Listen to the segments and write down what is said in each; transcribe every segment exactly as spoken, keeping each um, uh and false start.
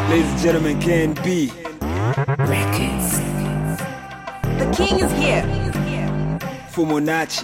Ladies and gentlemen, Ken B. Records. The king is here. Fumonachi.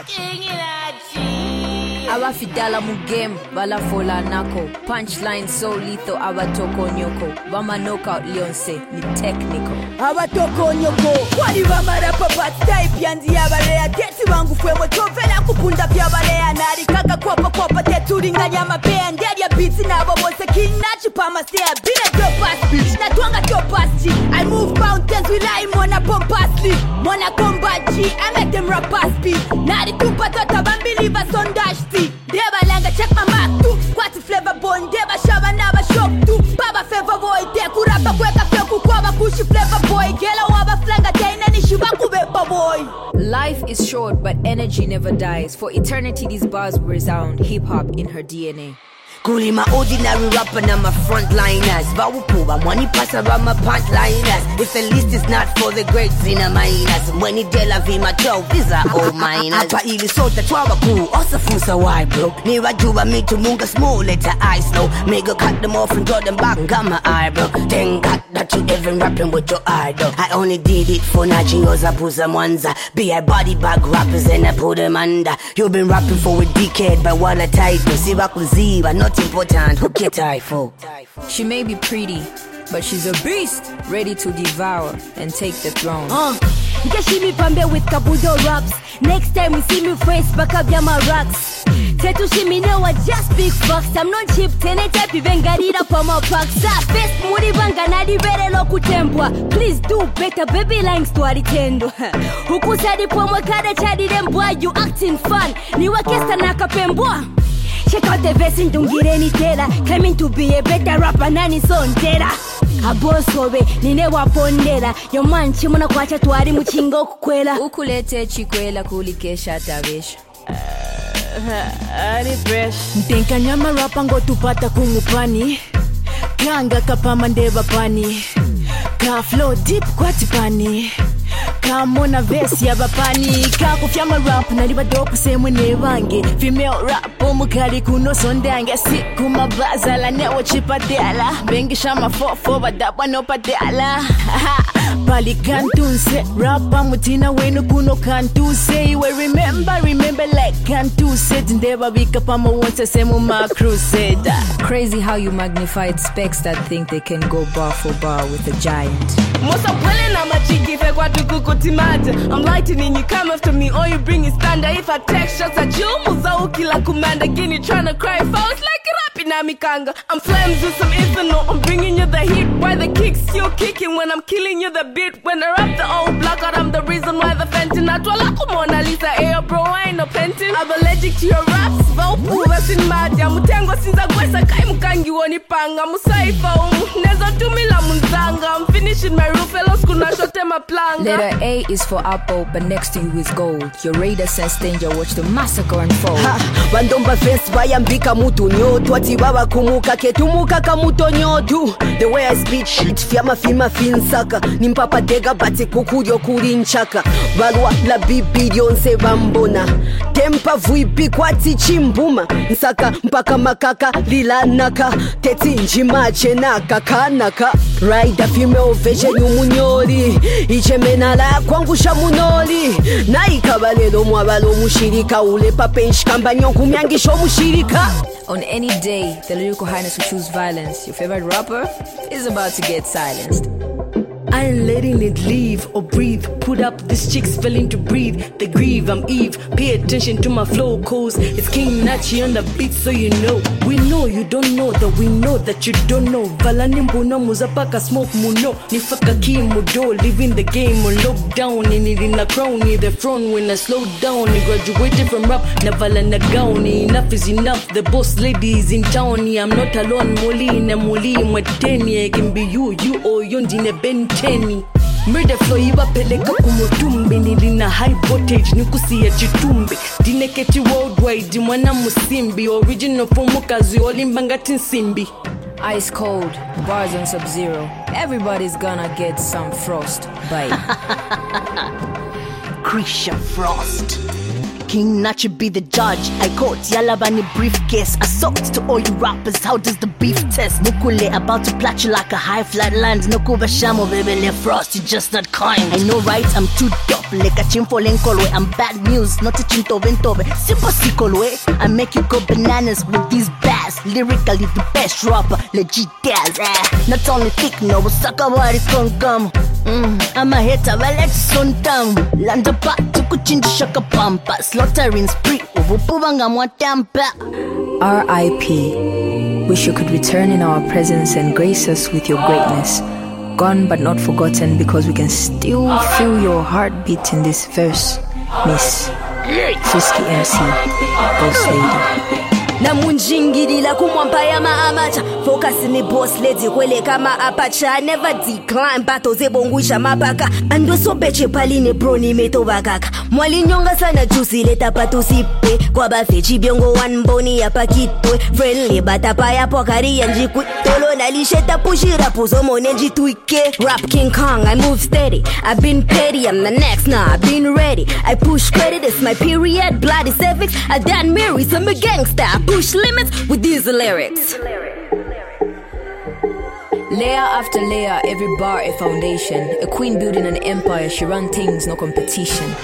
Abafidala mu game balafola nako, punchline so lethal abatoko nyoko, bama knockout Leonce ni technical abatoko nyoko wali bamarapa but type yanzi yabalea teti bangu fwewe tovela kupunda byabalea nari kaka kopa kopa teturinganya mapea ndeli ya beats nabo bose king nachi pama stay bina dopas bitch na twanga dopas G I move mountains with I mona pompasly mona combat G I make them rappers beat nari tupa tota bambili sondage Deba langa check my mark too. Quati flavor boy, deba shaba naba shock too. Baba favor boy, de kurapa kweka fyoku kwaba kushi flavor boy. Gela waba flanga taina ni shibaku beba boy. Life is short but energy never dies. For eternity these bars will resound. Hip hop in her D N A. Kuli my ordinary rapper na my frontliners. Vawupuba money pass around my pantliners. If the list is not for the greats in a miners, money de la vie my twelve these are all miners. Apa ili sota twaba cool, also fusa wide bro. Ni wajuba me to munga small letter I slow. Mega cut them off and draw them back and got my eyebrow. Then got that you even rapping with your idol. I only did it for Nachingo's Apuza Mwanza. Be a body bag rappers and I put them under. You been rapping for a decade but what a title. Siba kuziba not important, who get I for? She may be pretty, but she's a beast, ready to devour and take the throne. Uh, Nkeshimi pambe with Kabudo raps. Next time we see me face back up my rocks. Tetu shimi know what just big fucks. I'm not cheap, tene tepi vengarira pa my packs. Best muri banga nadi bere lo kutembwa. Please do better, baby lines to aritendo. Huku sadi pomwa kada chadi dembwa. You acting fun, ni wakesta nakapembwa. Check out the verse in Dungireni Tela. Claiming to be a better rapper nani son tera. A boss hobe, nine wapondela. Yo man chimuna kwacha tuari muchingo kukwela. Ukulete chikwela kulikesha tabesha. Ari fresh. Ntenka nyama rapa ngo tupata kumupani. Kanga kapama ndeba pani. Ka flow deep kwa tipani. Kamona vesi ya bapani. Kako fyama rap naliba dopu semwe nevange. Female rap omukali kuno sondange. Siku mabaza la newo chipadela. Bengi shama fofo badabwa no padela. Pali kantuse rapa mutina wenu kuno kantuse. Iwe remember remember like kantuse. Tindeba bika pama wonse semu ma crusade. Crazy how you magnified specs that think they can go bar for bar with a giant. Mosa pwele na machiki fe kwa tukukutimate. I'm lightning, you come after me, all you bring is thunder. If I take shots at you, muza ukila kumanda. Gini tryna cry fouls like rapi na mikanga. I'm flames with some ethanol, I'm bringing you the heat. Why the kicks you kicking when I'm killing you the beat. When I rap the old blackout, I'm the reason why the fenton. Atwala kumona Lisa, ayo bro, I ain't no pentin. I'm allergic to your raps, vaupu vasin madya. Mutengo sinza gwesa kai mukangi woni panga. Musaifa umu, nezo tumila munzanga. I'm finishing my roof, fellows kuna shote ma planga. Letter A is for apple, but next to you is gold. Your radar sense danger, watch the massacre unfold. Ha, bandomba face bayambika mutu nyotu. Ati baba kumuka ketumuka kamuto nyotu. The way I speak shit, fyama fima finsaka. Nimpapa dega bati kukudio kurinchaka. Balwa la bibi yonse bambona. Tempa vuipi kwati chimbuma. Nsaka mpaka makaka lila naka. Teti njima chenaka kanaka. Ride a female vision umunyori. Iche menala kwangu shamunori. Na ikabalelo mwabalo mushirika. Ule papensh kambanyo kumyangisho mushirika. On any day, the lyrical highness will choose violence. Your favorite rapper is about to get silenced. I ain't letting it leave or breathe. Put up, these chicks failing to breathe. They grieve, I'm Eve. Pay attention to my flow, cause it's King Nachi on the beat, so you know. We know you don't know that we know that you don't know. Valani mbuno muzapaka smoke muno. Nifaka ki mudo, living the game on lockdown. And it in a crown, near the front when I slow down. I graduated from rap, navala na gauni. Enough is enough, the boss lady is in town. I'm not alone, Moli na Moli mweteni. I can be you, you or yondine bente. Murder flow iba peleka kumutumbe. Nilina high voltage nikusi ya chitumbe. Dineketi worldwide mwana musimbi. Original fomukazi olimbangati nsimbi. Ice cold, bars on sub-zero. Everybody's gonna get some frost bite. Krisha Frost. King Nachi be the judge. I quote Yalabani briefcase. Assault to all you rappers, how does the beef test? Nukule about to plat you like a high flat land. Nukuba shamo baby le frost, you just not kind. I know right, I'm too dope. Like a chimfo lenkolwe. I'm bad news, not a chinto ventobe. Simple sikolwe. I make you go bananas with these bass. Lyrically the best rapper, legit daz. Eh. Not only thick, no, but sucker what is gon' come. Mm, I'm a hater, well let's son down. Landa pa, tukuchinji shaka pampa. Slaughtering spree, uvupuvanga mwatampa. R I P Wish you could return in our presence and grace us with your greatness. Gone but not forgotten, because we can still feel your heartbeat in this verse. Miss Frisky M C, Boss Lady. Namunjingirila kumwambaya maamacha focus ni boss lady kwele kama apacha. Never decline battles ebongwisha mapaka ando sobeche paline broni meto bakaka mwali nyonga sana juicy leta pato sipe kwa bafechi biongo one boni ya pakitwe friendly batapa ya pokari yanji kutolo na lisheta pushira puzo monenji tuike rap King Kong. I move steady, I've been petty, I'm the next, nah I've been ready. I push credit, it's my period, bloody cervix. I done Mary, I'm a gangster. I push limits with these lyrics. Layer after layer, every bar a foundation. A queen building an empire, she run things, no competition.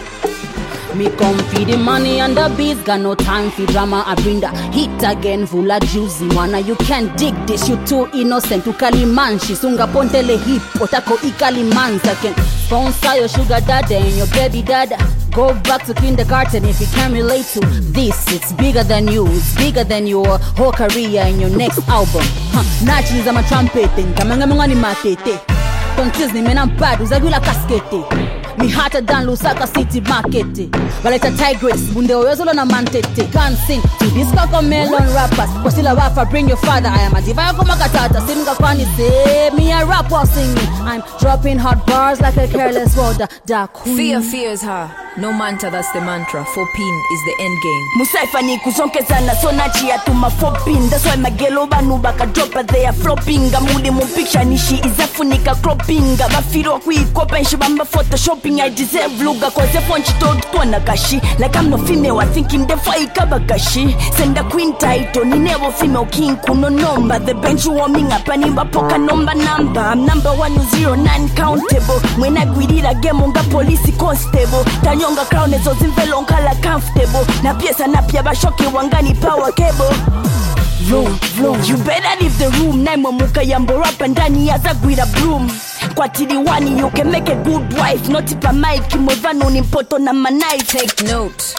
Me come for the money and the beats, got no time for drama. I bring the heat again, full of juicy wanna. You can't dig this, you too innocent. To Kalimanshi, sunga pontele hip, otako ikalimanza. Can sponsor your sugar daddy and your baby dada. Go back to kindergarten if you can relate to this. It's bigger than you, it's bigger than your whole career and your next album. Huh. Nachi is a trumpet, kamanga mungani matete. Tontiz ni mena mpadu, zagula kaskete. Me hotter than Lusaka City Market. Valeta Tigress, bunde oyozolo na mantete. Can't sing to this kaka melon rappers. Kwasila wafa, bring your father. I am a diva yako makatata. Simga kwani say, me a rap while singing. I'm dropping hot bars like a careless water. Dark queen. Fear fears her. No manta, that's the mantra. Four pin is the end game. Musaifa ni kuzonke sana so nachi ya tuma four pin. That's why magelo banu baka dropper they are flopping. Gamuli mu picture nishi izafunika cropping. Bafiro kui kopa nshibamba photoshopping. I deserve luga cause the phone chitold tuana kashi. Like I'm no female, I thinking the fight kabakashi. Send a queen title, ni never female king kuno number. The bench warming up and imba poka number number. I'm number one zero nine countable. When I guidira game unga police constable. Tanyonga crown ezo zimvelo nkala comfortable. Na piesa na pia bashoki wangani power cable. Vroom, vroom. You better leave the room. Naimo muka yambo rap and ndani yaza gwira broom. Kwa tiliwani you can make a good wife. Not if a mic imwevano ni mpoto na manai. Take note.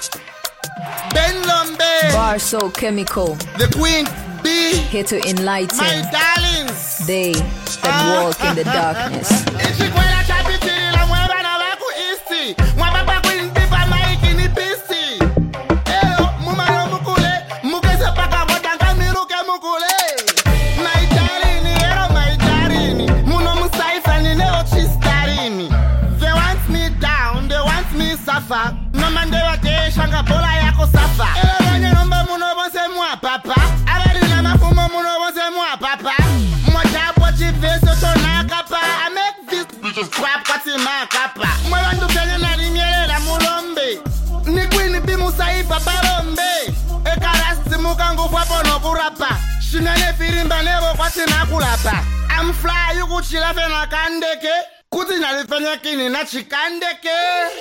Ben Lombe, Bar so chemical. the Queen B, Here to enlighten my darlings. they that walk in the darkness. Ichikwela chapitili la mweba na waku isti. Mwababa Queen B pa maiki ni pisti. Eyo, mumaro mukule. Mukese paka watanga miruke mukule. My darling, ero my darling. Muno musaifa ni neo chistarini. They want me down, they want me suffer. No man de wate shanga bola yako safa. Ele wanye nomba muno bonse mwa papa. Abeli na mafumo muno bonse mwa papa. Mwaja pochi veso tona kapa. I make this bitches crap kati ma kapa. Mwabandu kenye na rinye la mulombe. Ni Queen B musaifa barombe. Ekarasti mukangu fwapo no kurapa. Shinane firimba nebo kwati na kulapa. I'm fly yuku chilafe na kandeke. Kuti nalifanya kini na chikandeke.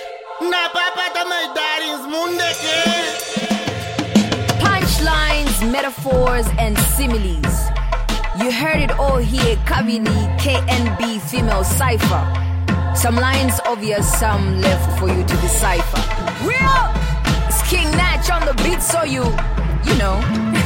Na papa ta my darlings mundeke. Punchlines, metaphors, and similes. You heard it all here. Kavini, K N B, female cipher. Some lines obvious, some left for you to decipher. Real! It's King Natch on the beat, so you, you know.